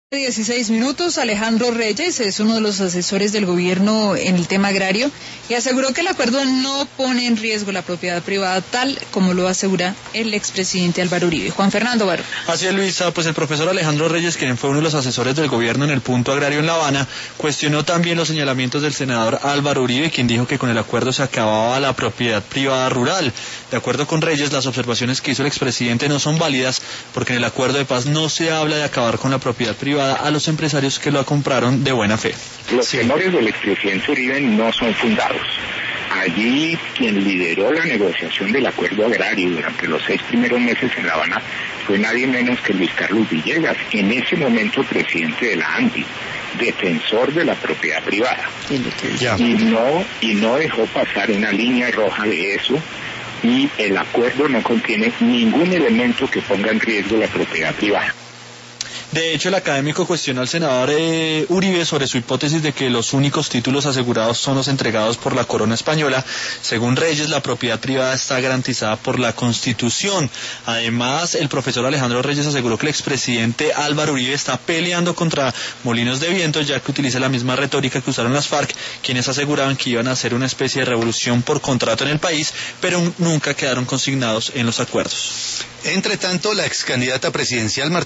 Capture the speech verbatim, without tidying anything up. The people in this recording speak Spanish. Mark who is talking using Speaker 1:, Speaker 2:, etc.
Speaker 1: dieciséis minutos, Alejandro Reyes es uno de los asesores del gobierno en el tema agrario y aseguró que el acuerdo no pone en riesgo la propiedad privada tal como lo asegura el expresidente Álvaro Uribe. Juan Fernando Barón.
Speaker 2: Así es, Luisa, pues el profesor Alejandro Reyes, quien fue uno de los asesores del gobierno en el punto agrario en La Habana, cuestionó también los señalamientos del senador Álvaro Uribe, quien dijo que con el acuerdo se acababa la propiedad privada rural. De acuerdo con Reyes, las observaciones que hizo el expresidente no son válidas porque en el acuerdo de paz no se habla de acabar con la propiedad privada a los empresarios que lo compraron de buena fe.
Speaker 3: Los temores del expresidente Uribe no son fundados. Allí quien lideró la negociación del acuerdo agrario durante los seis primeros meses en La Habana fue nadie menos que Luis Carlos Villegas, en ese momento presidente de la ANDI, defensor de la propiedad privada.
Speaker 2: Ya.
Speaker 3: Y no, y no dejó pasar una línea roja de eso, y el acuerdo no contiene ningún elemento que ponga en riesgo la propiedad privada.
Speaker 2: De hecho, el académico cuestionó al senador eh, Uribe sobre su hipótesis de que los únicos títulos asegurados son los entregados por la corona española. Según Reyes, la propiedad privada está garantizada por la Constitución. Además, el profesor Alejandro Reyes aseguró que el expresidente Álvaro Uribe está peleando contra molinos de viento, ya que utiliza la misma retórica que usaron las FARC, quienes aseguraban que iban a hacer una especie de revolución por contrato en el país, pero nunca quedaron consignados en los acuerdos.
Speaker 4: Entre tanto, la ex candidata presidencial Marta